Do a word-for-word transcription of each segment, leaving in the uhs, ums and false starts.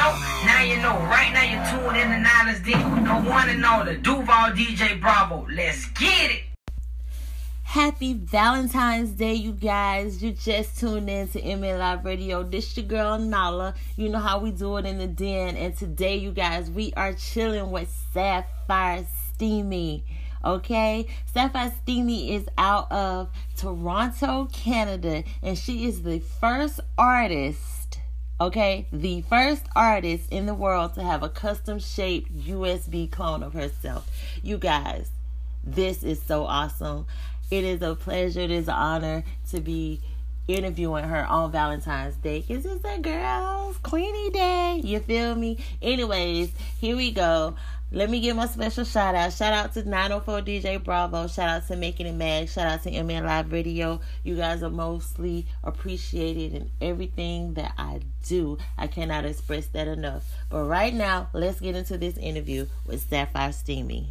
know, now you know. Right now you're tuned in to Nyla's D. The one and only Duval D J Bravo. Let's get it. Happy Valentine's Day, you guys. You just tuned in to M A Live Radio. This your girl, Nyla. You know how we do it in the den. And today, you guys, we are chilling with Sapphire Steamy. Okay? Sapphire Steamy is out of Toronto, Canada. And she is the first artist, okay? The first artist in the world to have a custom-shaped U S B clone of herself. You guys, this is so awesome. It is a pleasure, it is an honor to be interviewing her on Valentine's Day, because it's a girl's Queenie Day. You feel me? Anyways, here we go. Let me give my special shout out. Shout out to nine oh four D J Bravo. Shout out to Making It Mag. Shout out to M A Live Radio. You guys are mostly appreciated in everything that I do. I cannot express that enough. But right now, let's get into this interview with Sapphire Steamy.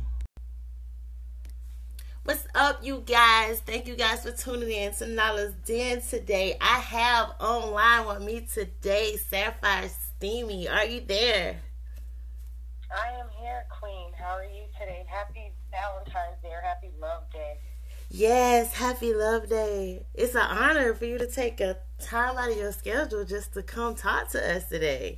What's up, you guys? Thank you guys for tuning in to Nyla's Den today. I have online with me today Sapphire Steamy. Are you there? I am here, Queen. How are you today? Happy Valentine's Day or Happy Love Day. Yes, Happy Love Day. It's an honor for you to take a time out of your schedule just to come talk to us today.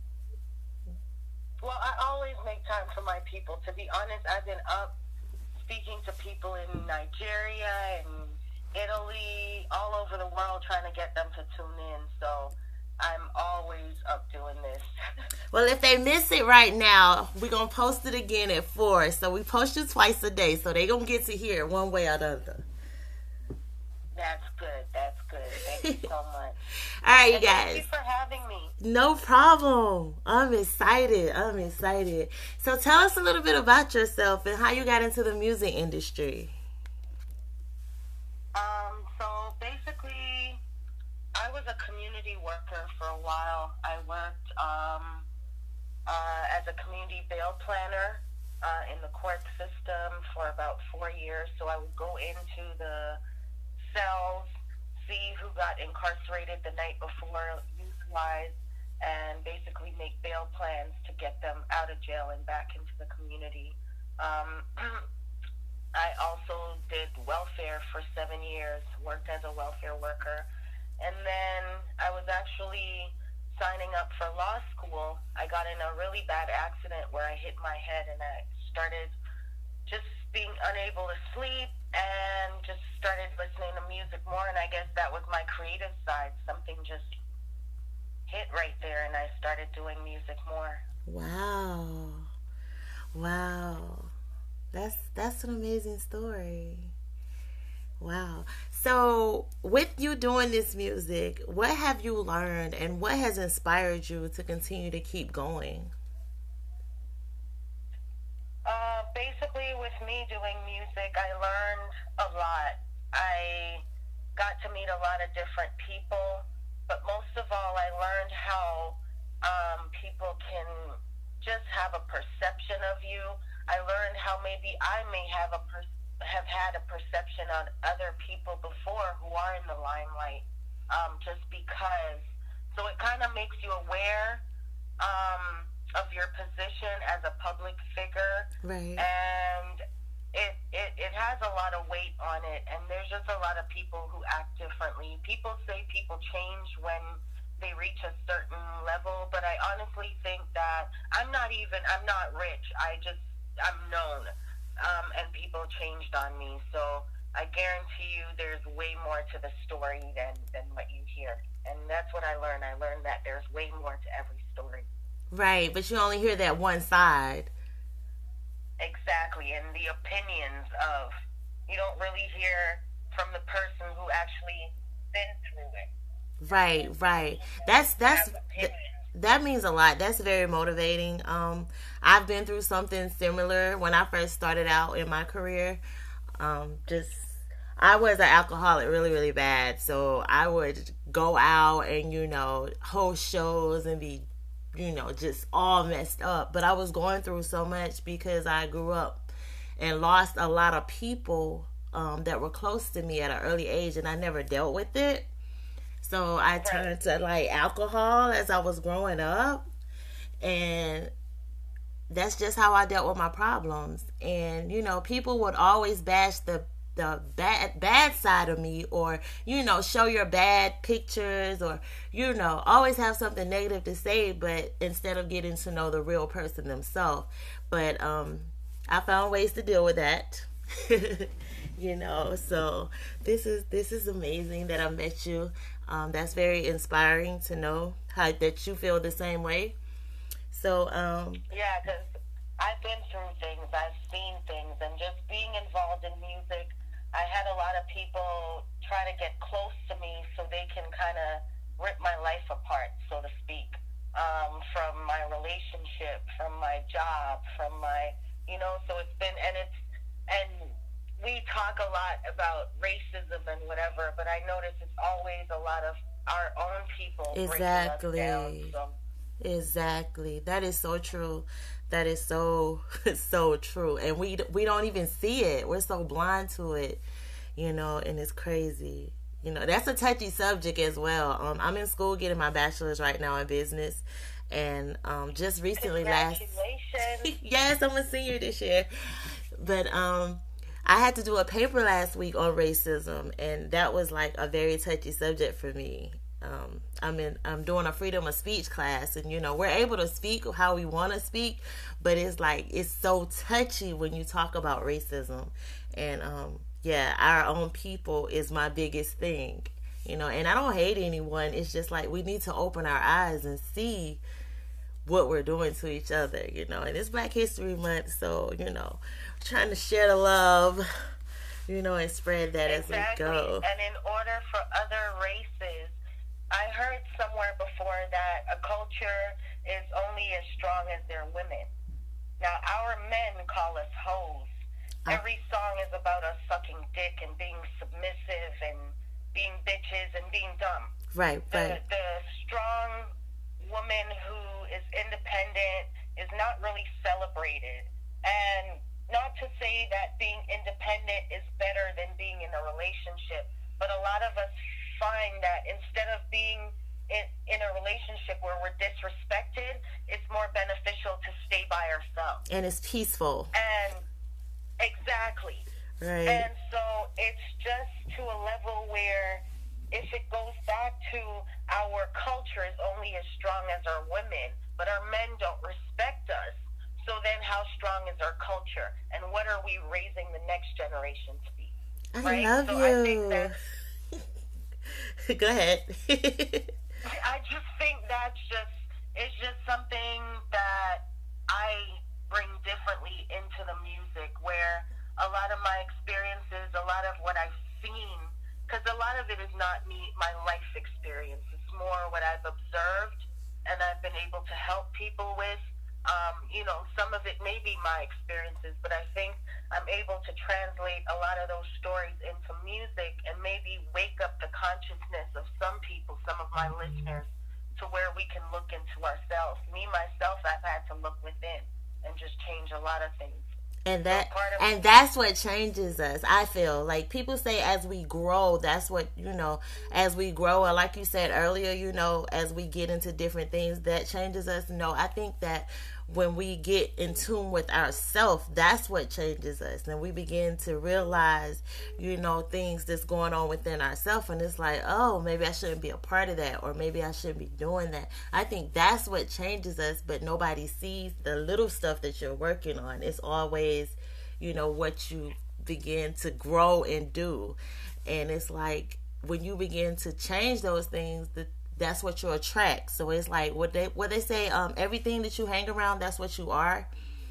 Well, I always make time for my people. To be honest, I've been up speaking to people in Nigeria and Italy, all over the world, trying to get them to tune in. So I'm always up doing this. Well, if they miss it right now, we're going to post it again at four. So we post it twice a day. So they're going to get to hear it one way or the other. That's good. That's good. Thank you so much. All right, you and guys. Thank you for having me. No problem. I'm excited. I'm excited. So tell us a little bit about yourself and how you got into the music industry. Um, so basically, I was a community worker for a while. I worked um, uh, as a community bail planner uh, in the court system for about four years. So I would go into the cells, see who got incarcerated the night before, youth-wise, and basically make bail plans to get them out of jail and back into the community. Um, I also did welfare for seven years, worked as a welfare worker. And then I was actually signing up for law school. I got in a really bad accident where I hit my head and I started just being unable to sleep and just started listening to music more. And I guess that was my creative side. Something just hit right there and I started doing music more. Wow. Wow. That's that's an amazing story. Wow. So with you doing this music, what have you learned and what has inspired you to continue to keep going? Uh, basically, with me doing music, I learned a lot. I got to meet a lot of different people, but most of all, I learned how um, people can just have a perception of you. I learned how maybe I may have a per- have had a perception on other people before who are in the limelight, um, just because. So it kind of makes you aware um, of your position as a public figure, right? And it, it it has a lot of weight on it, and there's just a lot of people who act differently. People say people change when they reach a certain level, but I honestly think that I'm not even, I'm not rich. I just, I'm known, um, and people changed on me. So I guarantee you there's way more to the story than, than what you hear. And that's what I learned. I learned that there's way more to every story. Right, but you only hear that one side. Exactly, and the opinions of, you don't really hear from the person who actually been through it. Right, right. That's that's th- that means a lot. That's very motivating. Um, I've been through something similar when I first started out in my career. Um, just I was an alcoholic really, really bad. So I would go out and, you know, host shows and be, you know, just all messed up. But I was going through so much because I grew up and lost a lot of people um, that were close to me at an early age, and I never dealt with it. So I turned to like alcohol as I was growing up. And that's just how I dealt with my problems. And, you know, people would always bash the the bad bad side of me, or, you know, show your bad pictures, or, you know, always have something negative to say, but instead of getting to know the real person themselves. But um I found ways to deal with that. You know, so this is this is amazing that I met you. Um that's very inspiring to know how that you feel the same way. So um yeah, because I've been through things, I've seen things, and just being involved in music, I had a lot of people try to get close to me so they can kind of rip my life apart, so to speak, um, from my relationship, from my job, from my, you know, so it's been, and it's, and we talk a lot about racism and whatever, but I notice it's always a lot of our own people exactly. breaking us down, so. Exactly. That is so true. That is so, so true. And we we don't even see it. We're so blind to it, you know, and it's crazy. You know, that's a touchy subject as well. Um, I'm in school getting my bachelor's right now in business. And um, just recently last... Yes, I'm a senior this year. But um, I had to do a paper last week on racism. And that was like a very touchy subject for me. Um, I'm in, I'm doing a freedom of speech class, and, you know, we're able to speak how we want to speak, but it's like, it's so touchy when you talk about racism. And, um, yeah, our own people is my biggest thing, you know, and I don't hate anyone. It's just like, we need to open our eyes and see what we're doing to each other, you know, and it's Black History Month. So, you know, trying to share the love, you know, and spread that exactly. as we go. And in order for other races, I heard somewhere before that a culture is only as strong as their women. Now, our men call us hoes. Uh, Every song is about us sucking dick and being submissive and being bitches and being dumb. Right, the, right. The strong woman who is independent is not really celebrated. And not to say that being independent is better than being in a relationship, but a lot of us find that instead of being in, in a relationship where we're disrespected, it's more beneficial to stay by ourselves. And it's peaceful. And exactly. Right. And so it's just to a level where if it goes back to our culture is only as strong as our women, but our men don't respect us, so then how strong is our culture? And what are we raising the next generation to be? I right? love so you. I think that's Go ahead. I just think that's just, it's just something that I bring differently into the music, where a lot of my experiences, a lot of what I've seen, because a lot of it is not me, my life experience. It's more what I've observed and I've been able to help people with. Um, you know, some of it may be my experiences, but I think I'm able to translate a lot of those stories into music and maybe wake up the consciousness of some people, some of my listeners, to where we can look into ourselves. Me, myself, I've had to look within and just change a lot of things. And that and that's what changes us. I feel like people say as we grow, that's what, you know, as we grow, or like you said earlier, you know, as we get into different things, that changes us. No, I think that when we get in tune with ourselves, that's what changes us. And we begin to realize, you know, things that's going on within ourselves. And it's like, oh, maybe I shouldn't be a part of that, or maybe I shouldn't be doing that. I think that's what changes us, but nobody sees the little stuff that you're working on. It's always, you know, what you begin to grow and do. And it's like, when you begin to change those things, the that's what you attract. So it's like what they what they say, um, everything that you hang around, that's what you are.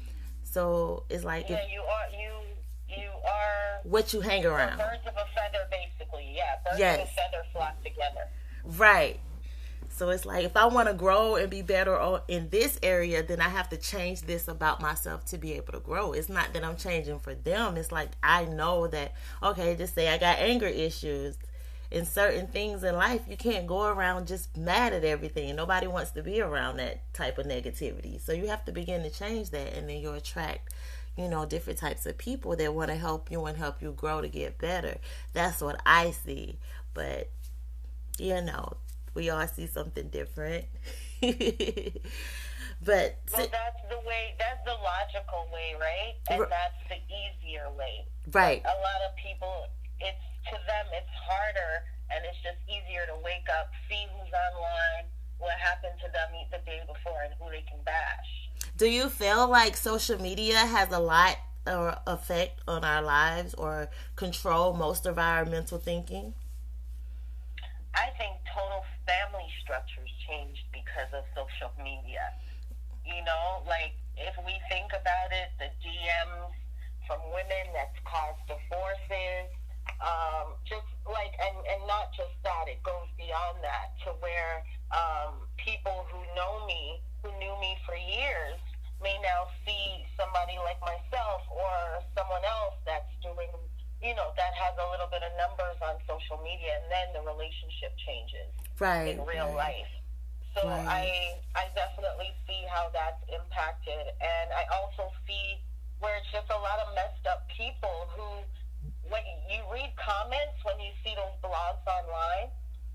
So it's like, yeah, if, you are you you are what you hang around. Birds of a feather, basically. Yeah, birds yes. of a feather flock together. Right. So it's like, if I want to grow and be better in this area, then I have to change this about myself to be able to grow. It's not that I'm changing for them. It's like, I know that, okay, just say I got anger issues. In certain things in life, you can't go around just mad at everything. Nobody wants to be around that type of negativity. So you have to begin to change that, and then you'll attract, you know, different types of people that want to help you and help you grow to get better. That's what I see. But, you know, we all see something different. But well, that's the way. That's the logical way, right? And r- that's the easier way. right. A lot of people, it's to them, it's harder, and it's just easier to wake up, see who's online, what happened to them the day before, and who they can bash. Do you feel like social media has a lot of effect on our lives or control most of our mental thinking? I think total family structures changed because of social media. You know, like, if we think about it, the D Ms from women that's caused divorces, um, just like, and, and not just that, it goes beyond that to where um, people who know me, who knew me for years, may now see somebody like myself or someone else that's doing, you know, that has a little bit of numbers on social media, and then the relationship changes right, in real right. life. So right. I I definitely see how that's impacted, and I also see where it's just a lot of messed up people who, when you read comments, when you see those blogs online,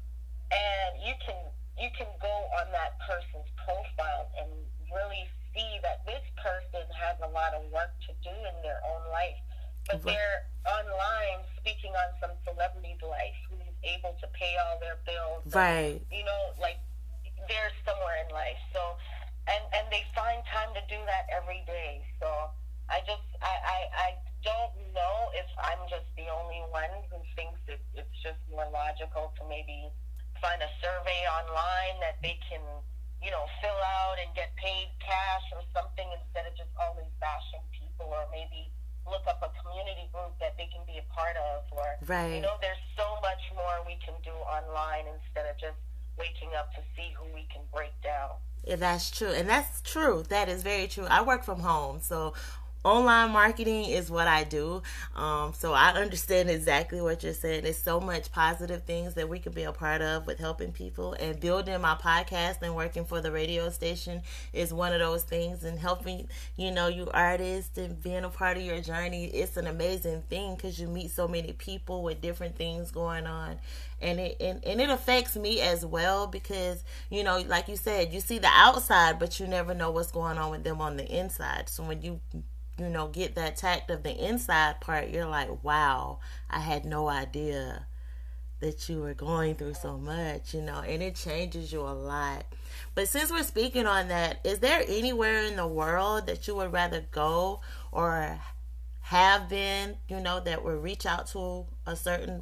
and you can you can go on that person's profile and really see that this person has a lot of work to do in their own life, but right. they're online speaking on some celebrity's life who's able to pay all their bills. Right. And, you know, like, they're somewhere in life. So, and, and they find time to do that every day. So I just, I, I, I don't know if I'm just the only one who thinks it, it's just more logical to maybe find a survey online that they can, you know, fill out and get paid cash or something instead of just always bashing people, or maybe look up a community group that they can be a part of, or, right. you know, there's so much more we can do online instead of just waking up to see who we can break down. Yeah, that's true. And that's true. That is very true. I work from home, so online marketing is what I do. Um, so I understand exactly what you're saying. There's so much positive things that we can be a part of with helping people, and building my podcast and working for the radio station is one of those things, and helping, you know, you artists and being a part of your journey. It's an amazing thing because you meet so many people with different things going on. And it and, and it affects me as well because, you know, like you said, you see the outside, but you never know what's going on with them on the inside. So when you you know, get that tact of the inside part, you're like, wow, I had no idea that you were going through so much, you know, and it changes you a lot. But since we're speaking on that, is there anywhere in the world that you would rather go or have been, you know, that would reach out to a certain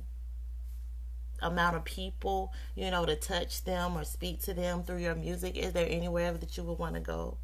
amount of people, you know, to touch them or speak to them through your music? Is there anywhere that you would want to go?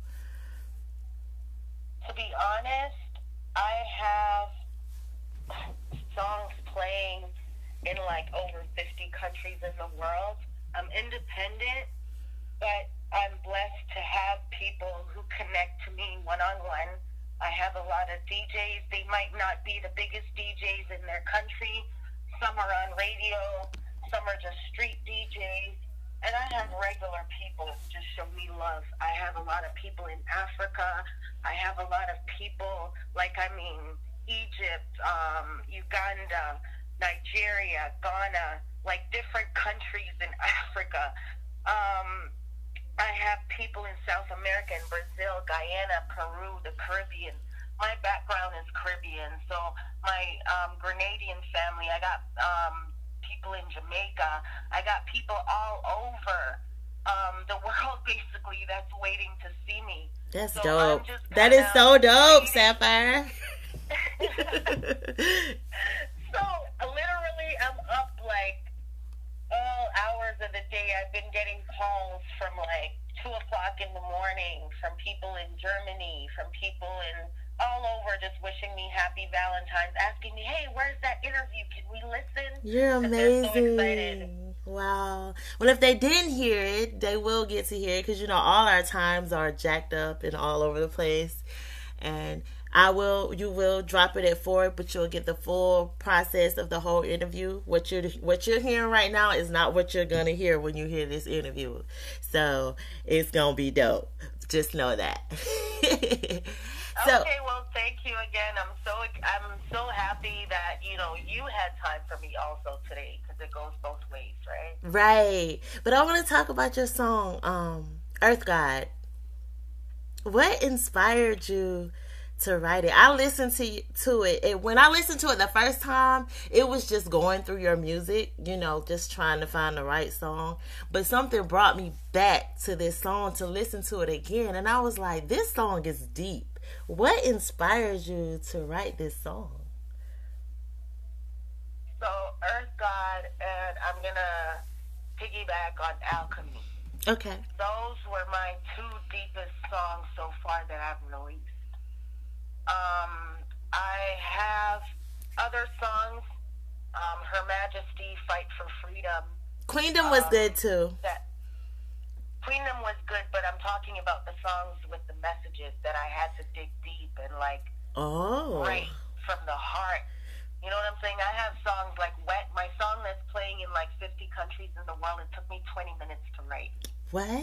To be honest, I have songs playing in like over fifty countries in the world. I'm independent, but I'm blessed to have people who connect to me one-on-one. I have a lot of D Js. They might not be the biggest D Js in their country. Some are on radio. Some are just street D Js. And I have regular people just show me love. I have a lot of people in Africa. I have a lot of people, like, I mean, Egypt, um, Uganda, Nigeria, Ghana, like different countries in Africa. Um, I have people in South America, in Brazil, Guyana, Peru, the Caribbean. My background is Caribbean, so my um, Grenadian family, I got um, people in Jamaica. I got people all over um, the world, basically, that's waiting to see me. That's so dope. That is so dope, Sapphire. So, literally, I'm up, like, all hours of the day. I've been getting calls from, like, two o'clock in the morning from people in Germany, from people in all over, just wishing me happy Valentine's, asking me, hey, where's that interview? Can we listen? You're amazing. So excited. Wow. Well, if they didn't hear it, they will get to hear it, because, you know, all our times are jacked up and all over the place. And I will, you will drop it at four, but you'll get the full process of the whole interview. What you're, what you're hearing right now is not what you're going to hear when you hear this interview. So it's going to be dope. Just know that. So, okay, well, thank you again. I'm so I'm so happy that, you know, you had time for me also today, because it goes both ways, right? Right. But I want to talk about your song, um, Earth God. What inspired you to write it? I listened to to it. it. When I listened to it the first time, it was just going through your music, you know, just trying to find the right song. But something brought me back to this song to listen to it again, and I was like, this song is deep. What inspired you to write this song? So, Earth God, and I'm gonna piggyback on Alchemy. Okay. Those were my two deepest songs so far that I've released. Um, I have other songs. Um, Her Majesty, Fight for Freedom. Queendom was um, good too. That Queendom was good, but I'm talking about the songs with the messages that I had to dig deep and like Oh. right from the heart. You know what I'm saying? I have songs like Wet, my song that's playing in like fifty countries in the world. It took me twenty minutes to write. What?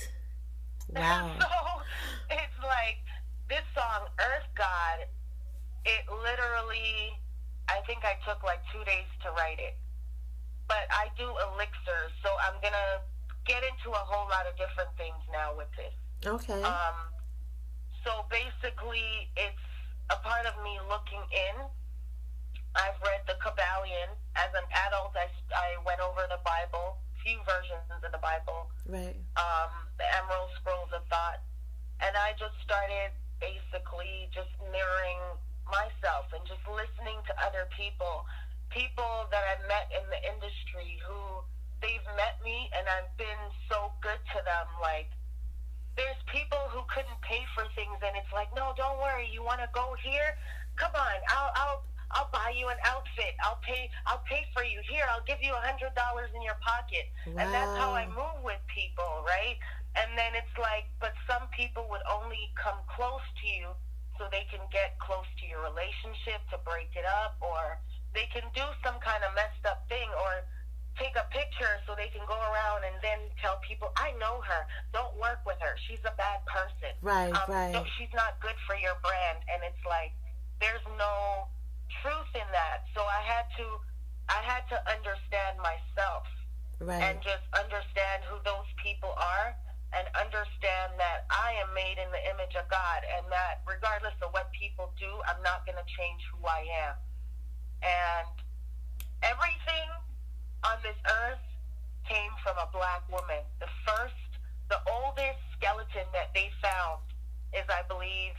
Wow. So it's like this song, Earth God, it literally, I think I took like two days to write it. But I do elixirs, so I'm going to get into a whole lot of different things now with this. Okay. Um, so basically, it's a part of me looking in. I've read the Kabbalion. As an adult, I, I went over the Bible, few versions of the Bible, Right. um, the Emerald Scrolls of Thought, and I just started basically just mirroring myself and just listening to other people, people that I've met in the industry who they've met me and I've been so good to them. Like, there's people who couldn't pay for things, and it's like, no, don't worry, you want to go here? Come on, I'll, I'll, I'll buy you an outfit. I'll pay, I'll pay for you. Here, I'll give you a hundred dollars in your pocket. Wow. And that's how I move with people, right? And then it's like, but some people would only come close to you so they can get close to your relationship to break it up, or they can do some kind of messed up thing, or take a picture so they can go around and then tell people, I know her, don't work with her, she's a bad person. Right, um, right. So she's not good for your brand. And it's like, there's no truth in that. So I had to, I had to understand myself, Right. and just understand who those people are, and understand that I am made in the image of God, and that regardless of what people do, I'm not going to change who I am. And everything on this earth came from a black woman. The first, the oldest skeleton that they found is, I believe,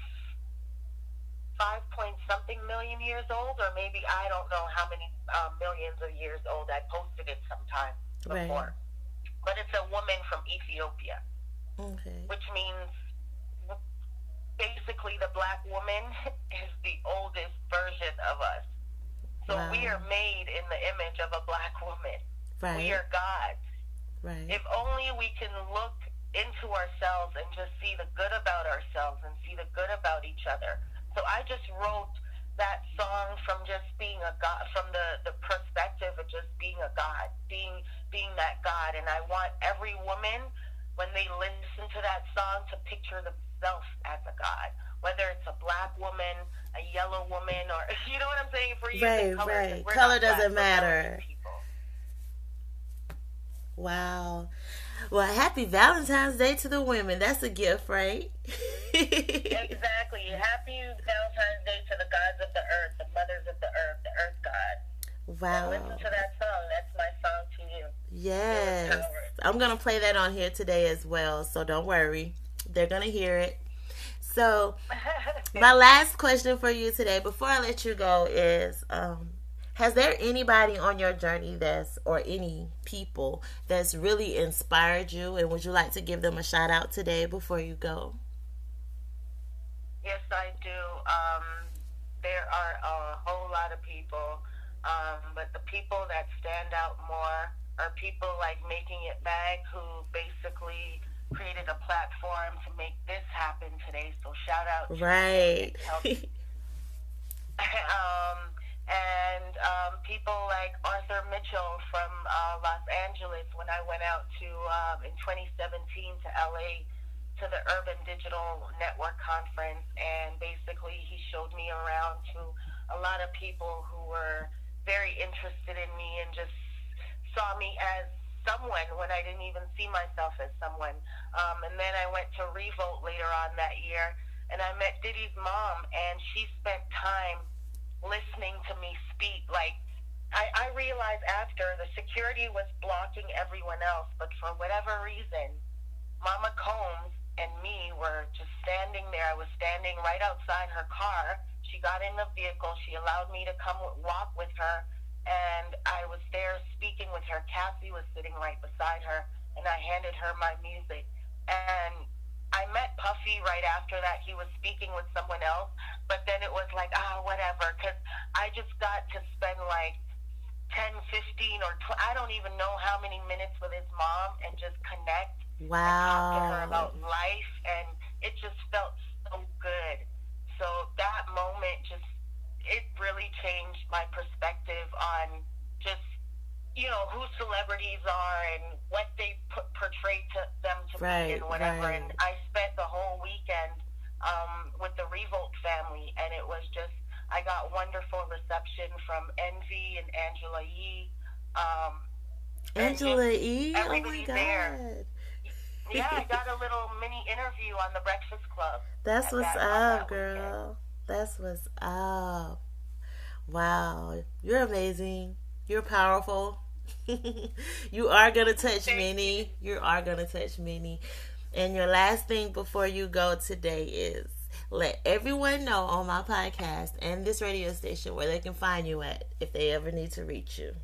five point something million years old, or maybe I don't know how many um, millions of years old. I posted it sometime before. Right. But it's a woman from Ethiopia. Okay. Which means basically the black woman is the oldest version of us. So Wow. we are made in the image of a black woman. Right. We are gods. Right. If only we can look into ourselves and just see the good about ourselves and see the good about each other. So I just wrote that song from just being a god, from the, the perspective of just being a god, being being that God. And I want every woman, when they listen to that song, to picture themselves as a god, whether it's a black woman, a yellow woman, or, you know what I'm saying? For you, Right, color, right. we're Color not black, doesn't we're matter. melanin people. Wow. Well, happy Valentine's Day to the women. That's a gift, right? Exactly. Happy Valentine's Day to the gods of the earth, the mothers of the earth, the earth god. Wow. And listen to that song. That's my song to you. Yes. I'm going to play that on here today as well, so don't worry. They're going to hear it. So, my last question for you today, before I let you go, is um, has there anybody on your journey that's, or any people that's really inspired you, and would you like to give them a shout out today before you go? Yes, I do. Um, there are a whole lot of people, um, but the people that stand out more are people like Making It Bag, who basically created a platform to make this happen today. So shout out to Right. um, and um, people like Arthur Mitchell from uh, Los Angeles. When I went out to um, in twenty seventeen to L A to the Urban Digital Network Conference, and basically he showed me around to a lot of people who were very interested in me and just saw me as someone when I didn't even see myself as someone. Um, and then I went to Revolt later on that year, and I met Diddy's mom, and she spent time listening to me speak. Like, I, I realized after the security was blocking everyone else, but for whatever reason, Mama Combs and me were just standing there. I was standing right outside her car. She got in the vehicle. She allowed me to come walk with her, and I was there speaking with her. Cassie was sitting right beside her, and I handed her my music. And I met Puffy right after that. He was speaking with someone else, but then it was like, ah, whatever, because I just got to spend like ten, fifteen, or tw- I don't even know how many minutes with his mom and just connect. Wow. And talk to her about life, and it just felt so good. So that moment just, it really changed my perspective on just, you know, who celebrities are and what they put, portray to them to right, be and whatever. Right. And I spent the whole weekend um, with the Revolt family, and it was just, I got wonderful reception from Envy and Angela Yee. Um, Angela Yee? Oh my God. There. Yeah, I got a little mini interview on The Breakfast Club. That's what's that, up, girl. That's what's up. Wow. You're amazing. You're powerful. You are going to touch many. You are going to touch many. And your last thing before you go today is let everyone know on my podcast and this radio station where they can find you at if they ever need to reach you.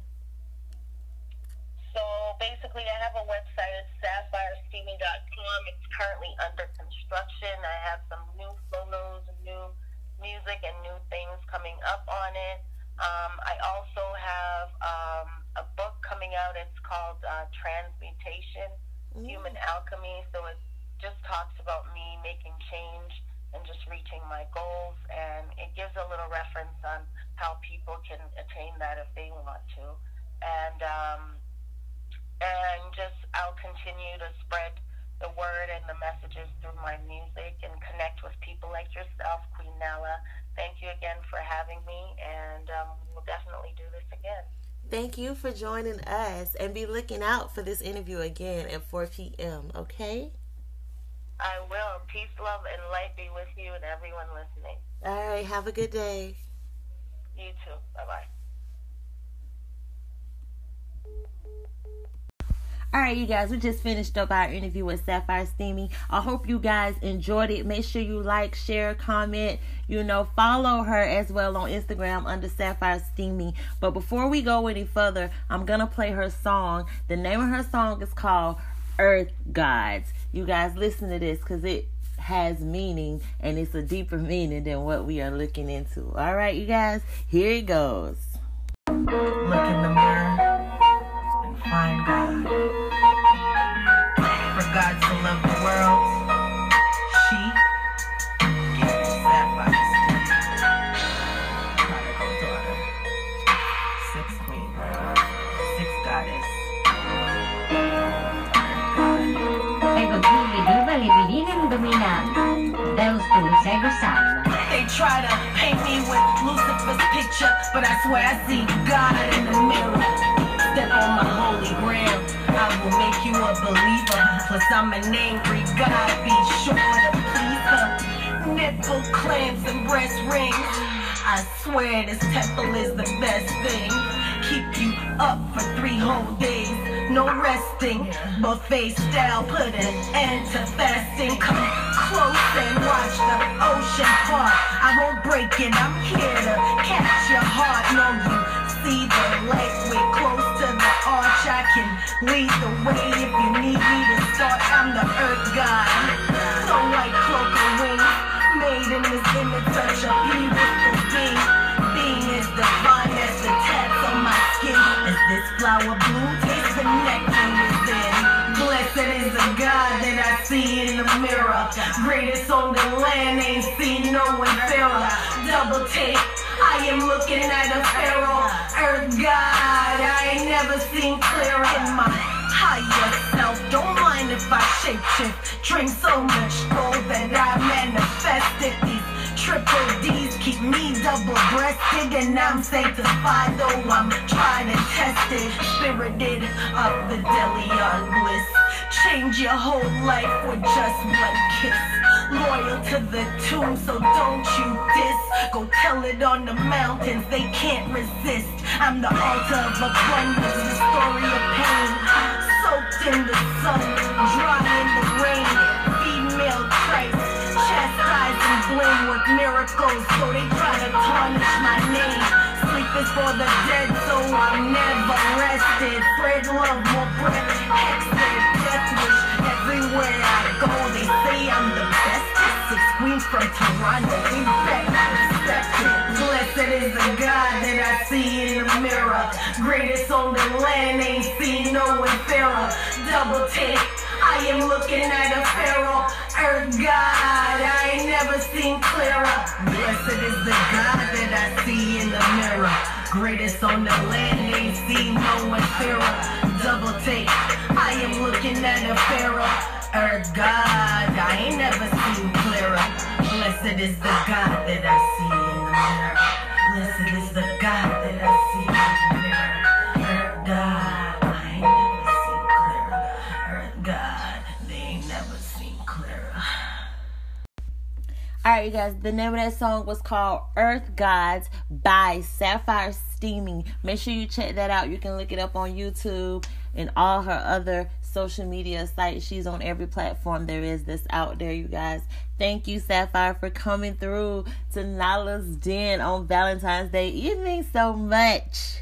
So basically, I have a website. It's sapphire steamy dot com. It's currently under construction. I have some new photos and new music and new things coming up on it. Um, I also have um, a book coming out. It's called uh, Transmutation, mm. Human Alchemy. So it just talks about me making change and just reaching my goals. And it gives a little reference on how people can attain that if they want to. And... Um, And just, I'll continue to spread the word and the messages through my music and connect with people like yourself, Queen Nala. Thank you again for having me, and um, we'll definitely do this again. Thank you for joining us, and be looking out for this interview again at four p.m., okay? I will. Peace, love, and light be with you and everyone listening. All right, have a good day. You too. Bye-bye. Alright, you guys, we just finished up our interview with Sapphire Steamy. I hope you guys enjoyed it. Make sure you like, share, comment, you know, follow her as well on Instagram under Sapphire Steamy. But before we go any further, I'm going to play her song. The name of her song is called Earth Gods. You guys listen to this because it has meaning, and it's a deeper meaning than what we are looking into. Alright, you guys, here it goes. Look in the mirror and find God. For God to love the world, she gave me Sapphire Steamy. Prodigal daughter, sixth queen, sixth goddess. Ego Gulli viva le veline dominanti, Deus tu ego salva. They try to paint me with Lucifer's picture, but I swear I see God in the mirror. Step on my holy ground, I will make you a believer. Plus I'm an angry God, be sure to please her. Nipple clamps and breast rings, I swear this temple is the best thing. Keep you up for three whole days, no resting. Buffet style, put an end to fasting. Come close and watch the ocean part. I won't break it, I'm here to catch your heart. No, you see the light, we're close to the arch. I can lead the way if you need me to start. I'm the earth god, no white cloak or wings, made in this image, such a beautiful being. Being is divine as the tats on my skin. As this flower bloom, taste the nectar within. Blessed is the God that I see in the mirror. Greatest on the land, ain't seen no one fairer. Double take, I am looking at a pharaoh. Earth God, I ain't never seen clearer. In my higher self, don't mind if I shapeshift. Drink so much gold that I manifested. These triple D's keep me double breasted. arrested and I'm sanctified, though I'm trying to test it. Spirited of the Delion bliss. Change your whole life with just one kiss. Loyal to the tomb, so don't you diss. Go tell it on the mountains, they can't resist. I'm the altar of abundance, the story of pain. Soaked in the sun, dry in the rain. Female Christ, chastised and blamed with miracles, so they try to tarnish my name. Sleep is for the dead, so I'm never rested. Spread love, more breath, hexed, death wish. Everywhere I go, they say I'm the bestest. Six queens from Toronto, we back, respected. Blessed is the God that I see in the mirror. Greatest on the land, ain't seen no one fairer. Double take, I am looking at a pharaoh. Earth God, I ain't never seen clearer. Blessed is the God that I see in the mirror. Greatest on the land, ain't seen no one fairer. Double take, I am looking at a pharaoh. Earth God, I ain't never seen clearer. Blessed is the God that I see in the mirror. Blessed is the God that I see in the mirror. Earth God, I ain't never seen clearer. Earth God, they ain't never seen clearer. Alright, you guys, the name of that song was called Earth Gods by Sapphire Steaming. Make sure you check that out. You can look it up on YouTube and all her other social media sites. She's on every platform there is that's out there, you guys. Thank you, Sapphire, for coming through to Nala's Den on Valentine's Day. It means so much.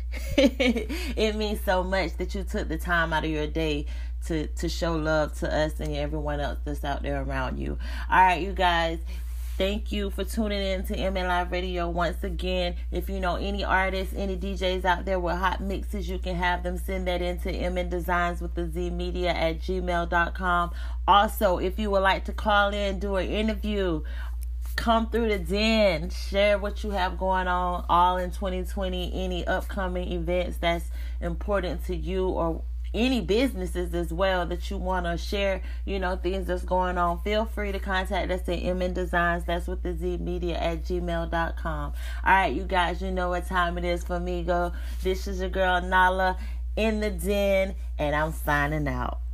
It means so much that you took the time out of your day to, to show love to us and everyone else that's out there around you. Alright, you guys. Thank you for tuning in to M N Live Radio once again. If you know any artists, any D Js out there with hot mixes, you can have them send that in to M N Designs with the Z Media at gmail dot com. Also, if you would like to call in, do an interview, come through the den, share what you have going on all in twenty twenty, any upcoming events that's important to you, or any businesses as well that you want to share, you know, things that's going on, feel free to contact us at M N Designs, that's with the Z Media at gmail dot com. Alright, you guys, you know what time it is for me. Go. This is your girl Nala in the den, and I'm signing out.